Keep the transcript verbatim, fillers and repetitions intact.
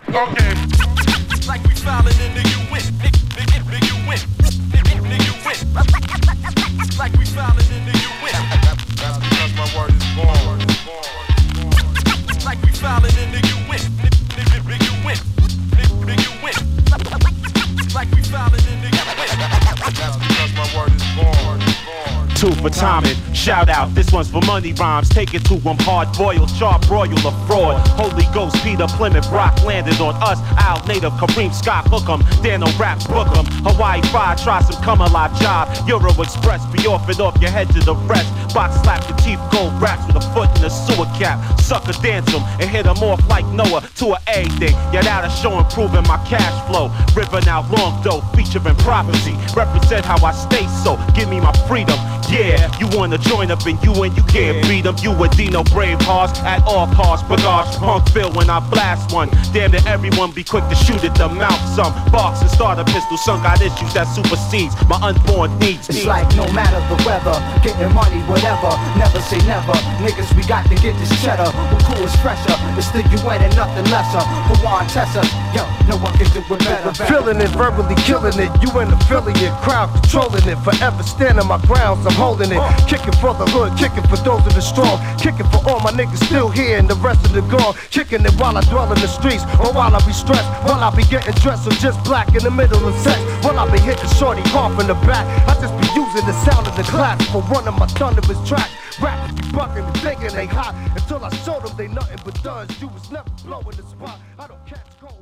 Okay. Like we filing in the U N. Nigga, you win. Nigga, you win. Like we filing in the U N. That's because my word is born. Like we filing in the U N. Nigga, you win. Nigga, you win. Like we filing in the U N. That's because my word is born. Two for timing, shout out, this one's for money rhymes. Take it to them, hard boiled, char broil a fraud. Holy Ghost, Peter Plymouth Rock landed on us. Al native, Kareem Scott hook 'em. Dano raps book 'em. Hawaii Five, try some come a lot job. Euro Express, be off and off your head to the rest. Box slap the chief gold raps with a foot in a sewer cap. Sucker dance 'em and hit 'em off like Noah to a A thing. Yeah, that'll show improving my cash flow. Ripping out long dough, featuring prophecy. Represent how I stay so, give me my freedom. Yeah, you wanna join up and you and you can't beat them. You a Dino brave hearts at all costs. Bagage punk feel when I blast one. Damn that everyone be quick to shoot at the mouth. Some box and start a pistol. Some got issues that supersedes my unborn needs. It's like no matter the weather, getting money, whatever. Never say never. Niggas, we got to get this cheddar. Who cool is fresher? It's the U N and nothing lesser. Hawan Tessa, yo, no one can do it better. Feeling it, verbally killing it. You an affiliate, crowd controlling it. Forever standing my grounds, I'm holding it. Kicking for the hood, kicking for those of the strong. Kicking for all my niggas still here and the rest of the gone. Kicking it while I dwell in the streets, or while I be stressed. While I be getting dressed, so just black in the middle of sex. While I be hitting shorty hard from the back. I just be using the sound of the class for one of my thunderous tracks. Rappers be bucking and thinking they hot. Until I show them they nothing but duns. You was never blowing the spot. I don't catch cold.